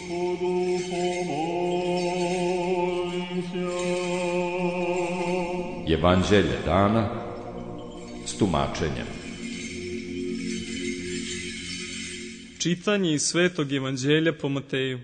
Evanđelje dana s tumačenjem. Čitanje iz Svetog Evanđelja po Mateju.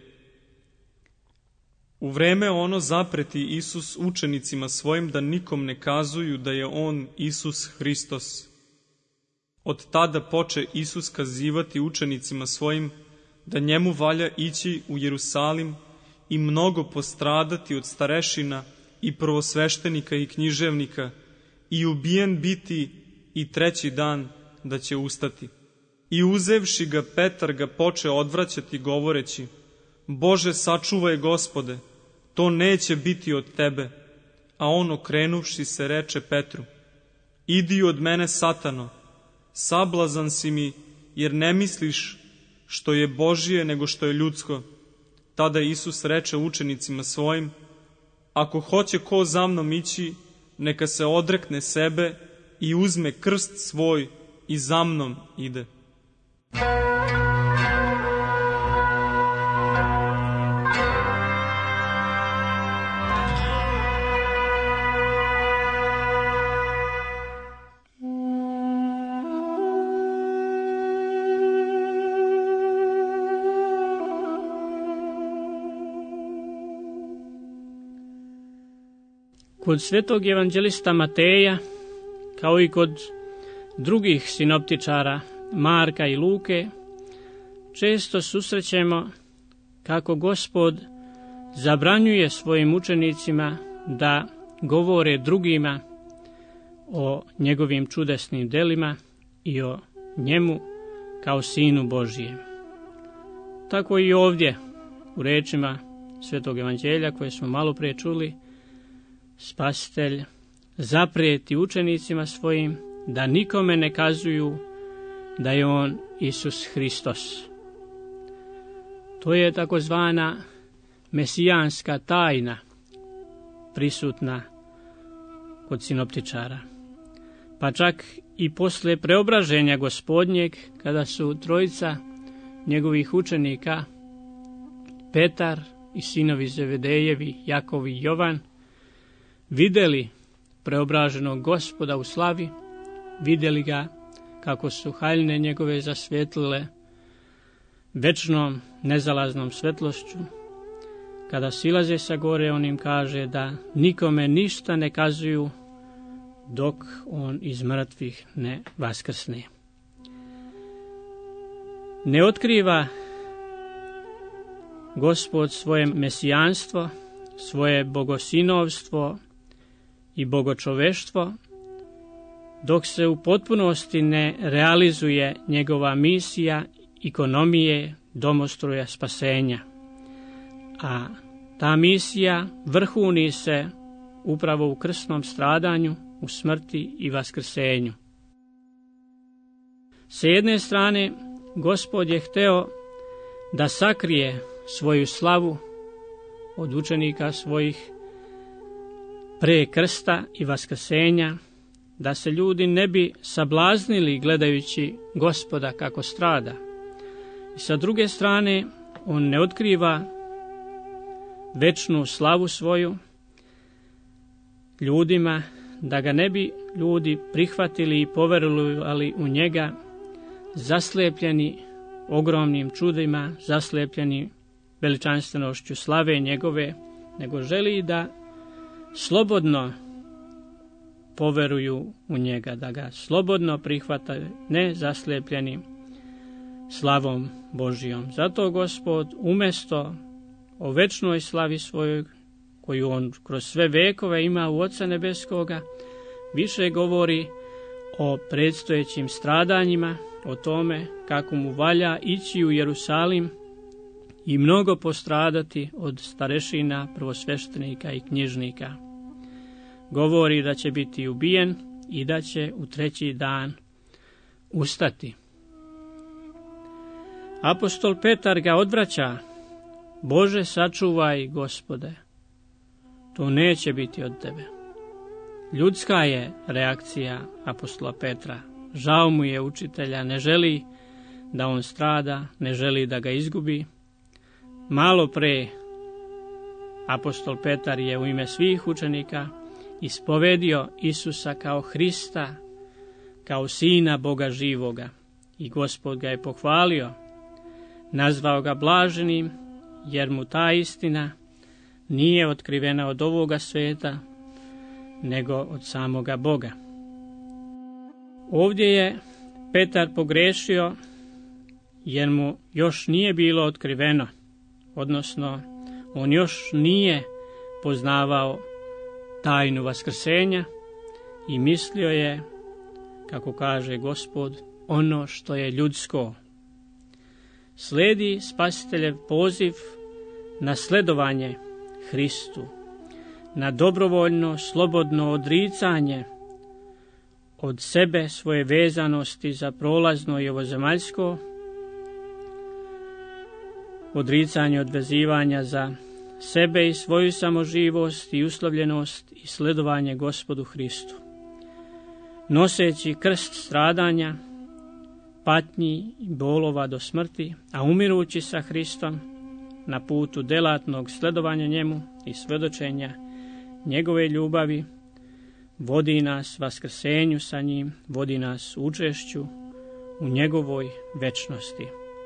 U vreme ono zapreti Isus učenicima svojim da nikom ne kazuju da je on Isus Hristos. Od tada poče Isus kazivati učenicima svojim da njemu valja ići u Jerusalim i mnogo postradati od starešina i prvosveštenika i književnika i ubijen biti i treći dan da će ustati. I uzevši ga, Petar ga poče odvraćati govoreći: Bože, sačuvaj, Gospode, to neće biti od tebe. A on okrenuvši se reče Petru: Idi od mene, Satano, sablazan si mi, jer ne misliš što je Božije nego što je ljudsko. Tada Isus reče učenicima svojim: Ako hoće ko za mnom ići, neka se odrekne sebe i uzme krst svoj i za mnom ide. Kod svetog evanđelista Mateja, kao i kod drugih sinoptičara Marka i Luke, često susrećemo kako Gospod zabranjuje svojim učenicima da govore drugima o njegovim čudesnim delima i o njemu kao Sinu Božijem. Tako i ovdje u rečima svetog evanđelja koje smo malo prije čuli, Spasitelj zaprijeti učenicima svojim da nikome ne kazuju da je on Isus Hristos. To je takozvana mesijanska tajna prisutna kod sinoptičara. Pa čak i posle preobraženja Gospodnjeg, kada su trojica njegovih učenika, Petar i sinovi Zebedejevi, Jakov i Jovan, vidjeli preobraženog Gospoda u slavi, vidjeli ga kako su haljine njegove zasvjetlile večnom nezalaznom svetlošću. Kada silaze sa gore, on im kaže da nikome ništa ne kazuju dok on iz mrtvih ne vaskrsne. Ne otkriva Gospod svoje mesijanstvo, svoje bogosinovstvo i bogočoveštvo, dok se u potpunosti ne realizuje njegova misija ikonomije domostroja spasenja. A ta misija vrhuni se upravo u krsnom stradanju, u smrti i vaskrsenju. S jedne strane, Gospod je hteo da sakrije svoju slavu od učenika svojih pre krsta i vaskrsenja, da se ljudi ne bi sablaznili gledajući Gospoda kako strada. I sa druge strane, on ne otkriva večnu slavu svoju ljudima, da ga ne bi ljudi prihvatili i poverovali u njega, zaslepljeni ogromnim čudima, zaslepljeni veličanstvenošću slave njegove, nego želi da slobodno poveruju u njega, da ga slobodno prihvataju, ne zaslepljeni slavom Božijom. Zato Gospod umjesto o večnoj slavi svojoj, koju on kroz sve vekove ima u Oca Nebeskoga, više govori o predstojećim stradanjima, o tome kako mu valja ići u Jerusalim i mnogo postradati od starešina, prvosveštenika i knjižnika. Govori da će biti ubijen i da će u treći dan ustati. Apostol Petar ga odvraća: Bože, sačuvaj, Gospode, to neće biti od tebe. Ljudska je reakcija apostola Petra. Žao mu je učitelja, ne želi da on strada, ne želi da ga izgubi, malo pre apostol Petar je u ime svih učenika ispovedio Isusa kao Hrista, kao Sina Boga živoga. I Gospod ga je pohvalio, nazvao ga blaženim, jer mu ta istina nije otkrivena od ovoga sveta, nego od samoga Boga. Ovdje je Petar pogrešio, jer mu još nije bilo otkriveno, odnosno on još nije poznavao tajnu vaskrsenja i mislio je, kako kaže Gospod, ono što je ljudsko. Slijedi Spasiteljev poziv na sledovanje Hristu, na dobrovoljno, slobodno odricanje od sebe, svoje vezanosti za prolazno i ovozemaljsko, odricanje od vezivanja za sebe i svoju samoživost i uslovljenost i sledovanje Gospodu Hristu. Noseći krst stradanja, patnji i bolova do smrti, a umirući sa Hristom na putu delatnog sledovanja njemu i svjedočenja njegove ljubavi, vodi nas vaskrsenju sa njim, vodi nas učešću u njegovoj večnosti.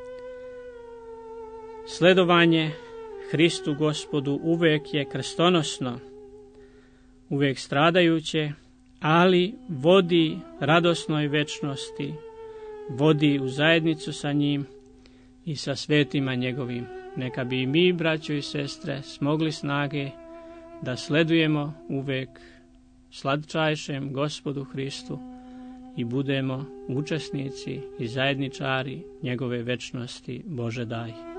Sledovanje Hristu Gospodu uvijek je krstonosno, uvijek stradajuće, ali vodi radosnoj večnosti, vodi u zajednicu sa njim i sa svetima njegovim. Neka bi i mi, braćo i sestre, smogli snage da sledujemo uvijek slatčajšem Gospodu Hristu i budemo učesnici i zajedničari njegove večnosti. Bože daj.